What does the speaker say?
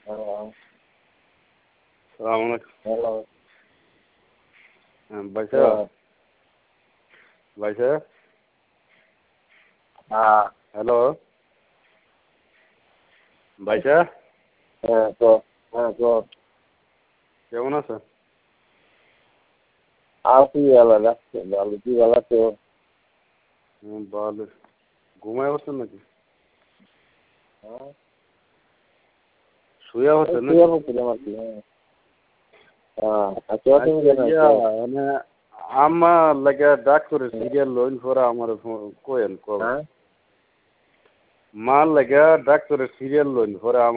Hello. Salaam alaikum. Hello. Bhai Hello. sahab. Bhai sahab. Hello. Bhai sahab. Go. কেমন আছেন? আছি ভালো লাগছে, ভালো কি ভালো তো? ভালো। ঘুমায় বসছেন নাকি? শুয়ে বসছেন নাকি? শুয়ে বসছিলাম আর কি। মানে আমার লাগে ডাক্তারের সিরিয়াল লইন করে আমার কোয়েন কবে? মার লাগে ডাক্তারের সিরিয়াল লইন করে